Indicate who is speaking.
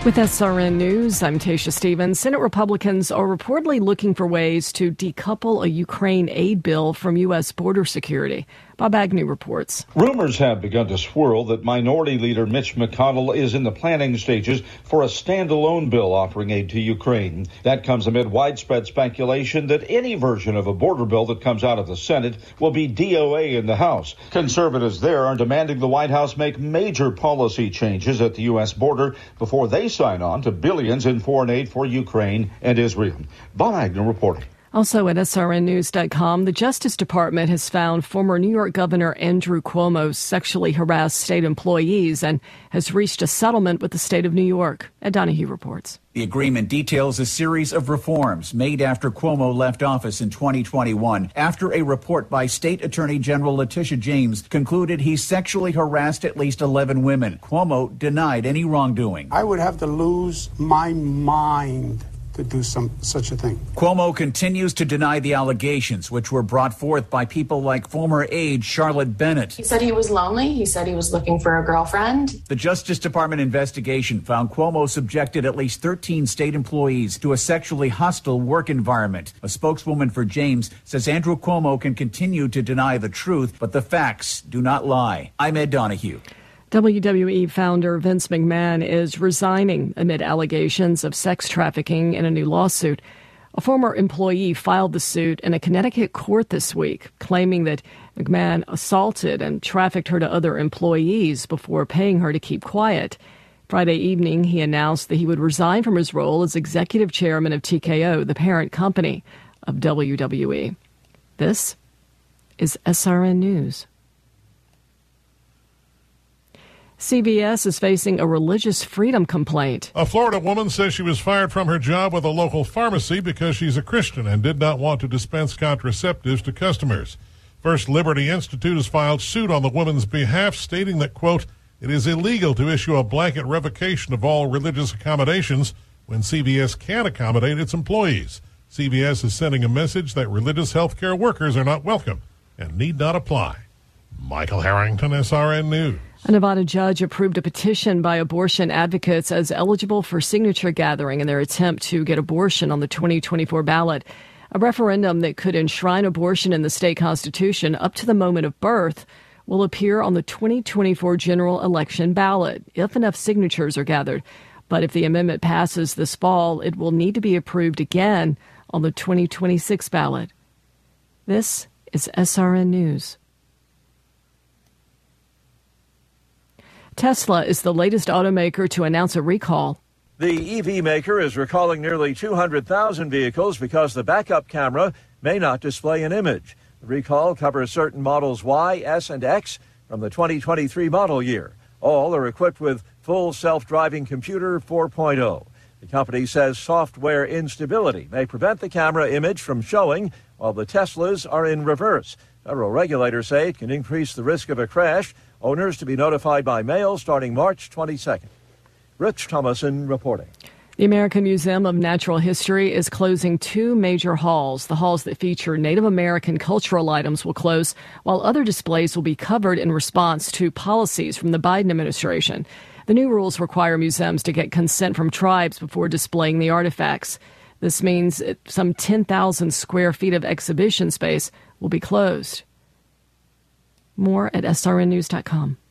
Speaker 1: With SRN News, I'm Tasha Stevens. Senate Republicans are reportedly looking for ways to decouple a Ukraine aid bill from U.S. border security. Bob Agnew reports.
Speaker 2: Rumors have begun to swirl that Minority Leader Mitch McConnell is in the planning stages for a standalone bill offering aid to Ukraine. That comes amid widespread speculation that any version of a border bill that comes out of the Senate will be DOA in the House. Conservatives there are demanding the White House make major policy changes at the U.S. border before they sign on to billions in foreign aid for Ukraine and Israel. Bob Agnew reporting.
Speaker 1: Also at srnnews.com, the Justice Department has found former New York Governor Andrew Cuomo sexually harassed state employees and has reached a settlement with the state of New York. Ed Donahue reports.
Speaker 3: The agreement details a series of reforms made after Cuomo left office in 2021, after a report by State Attorney General Letitia James concluded he sexually harassed at least 11 women. Cuomo denied any wrongdoing.
Speaker 4: I would have to lose my mind to do such a thing.
Speaker 3: Cuomo continues to deny the allegations, which were brought forth by people like former aide Charlotte Bennett.
Speaker 5: He said he was lonely. He said he was looking for a girlfriend.
Speaker 3: The Justice Department investigation found Cuomo subjected at least 13 state employees to a sexually hostile work environment. A spokeswoman for James says Andrew Cuomo can continue to deny the truth, but the facts do not lie. I'm Ed Donahue.
Speaker 1: WWE founder Vince McMahon is resigning amid allegations of sex trafficking in a new lawsuit. A former employee filed the suit in a Connecticut court this week, claiming that McMahon assaulted and trafficked her to other employees before paying her to keep quiet. Friday evening, he announced that he would resign from his role as executive chairman of TKO, the parent company of WWE. This is SRN News. CVS is facing a religious freedom complaint.
Speaker 6: A Florida woman says she was fired from her job with a local pharmacy because she's a Christian and did not want to dispense contraceptives to customers. First Liberty Institute has filed suit on the woman's behalf, stating that, quote, it is illegal to issue a blanket revocation of all religious accommodations when CVS can accommodate its employees. CVS is sending a message that religious health care workers are not welcome and need not apply. Michael Harrington, SRN News.
Speaker 1: A Nevada judge approved a petition by abortion advocates as eligible for signature gathering in their attempt to get abortion on the 2024 ballot. A referendum that could enshrine abortion in the state constitution up to the moment of birth will appear on the 2024 general election ballot if enough signatures are gathered. But if the amendment passes this fall, it will need to be approved again on the 2026 ballot. This is SRN News. Tesla is the latest automaker to announce a recall.
Speaker 7: The EV maker is recalling nearly 200,000 vehicles because the backup camera may not display an image. The recall covers certain models Y, S, and X from the 2023 model year. All are equipped with full self-driving computer 4.0. The company says software instability may prevent the camera image from showing while the Teslas are in reverse. Federal regulators say it can increase the risk of a crash. Owners to be notified by mail starting March 22nd. Rich Thomason reporting.
Speaker 1: The American Museum of Natural History is closing two major halls. The halls that feature Native American cultural items will close, while other displays will be covered in response to policies from the Biden administration. The new rules require museums to get consent from tribes before displaying the artifacts. This means some 10,000 square feet of exhibition space will be closed. More at srnnews.com.